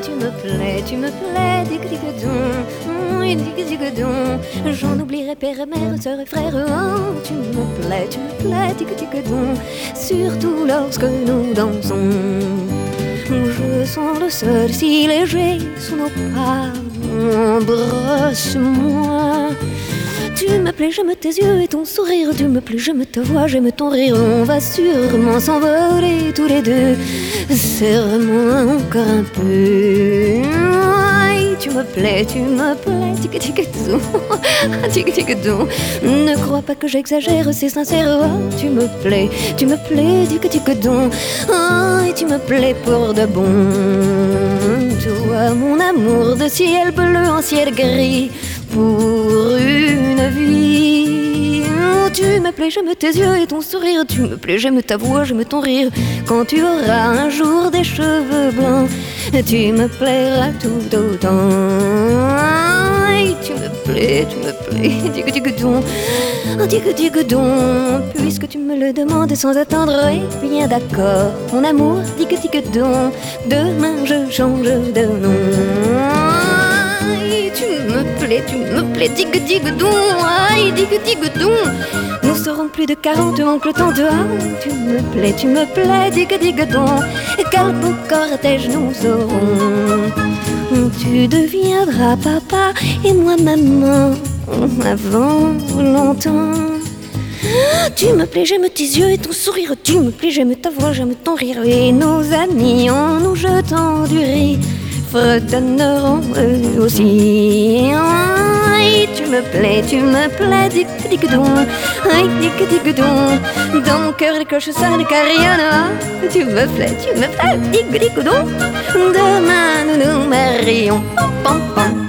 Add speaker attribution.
Speaker 1: tu me plais, dig-dig-don. J'en oublierai père et mère, sœur et frère. Oh, tu me plais, dig-dig-don. Surtout lorsque nous dansons. Je sens le sol si léger sous nos pas. Embrasse-moi. Tu me plais, j'aime tes yeux et ton sourire. Tu me plais, j'aime ta voix, j'aime ton rire. On va sûrement s'envoler tous les deux. Serre-moi encore un peu. Aïe, tu me plais, tic-tic-don. Tic-tic-don. Ne crois pas que j'exagère, c'est sincère. Oh, tu me plais, tic-tic-don. Aïe, tu me plais pour de bon. Toi, mon amour de ciel bleu en ciel gris. Pour une vie. Oh, tu me plais, j'aime tes yeux et ton sourire. Tu me plais, j'aime ta voix, j'aime ton rire. Quand tu auras un jour des cheveux blancs, tu me plairas tout autant. Aïe, tu me plais, dig-dig-don. Dig-dig-don. Puisque tu me le demandes sans attendre, et bien d'accord, mon amour, dig-dig-don. Demain je change de nom. Tu me plais, dig-dig-don. Aïe, dig-dig-don. Nous serons plus de 40, oncle tante. Tu me plais, dig-dig-don. Quel beau cortège nous aurons. Tu deviendras papa et moi maman avant longtemps. Tu me plais, j'aime tes yeux et ton sourire. Tu me plais, j'aime ta voix, j'aime ton rire. Et nos amis en nous jetant du riz fredonneront eux aussi. Aïe, tu me plais, dig-dig-don. Aïe, dig-dig-don. Dans mon cœur les cloches sonnent car rien n'a. Tu me plais, dig-dig-don. Demain nous nous marions. Pam, pam, pam.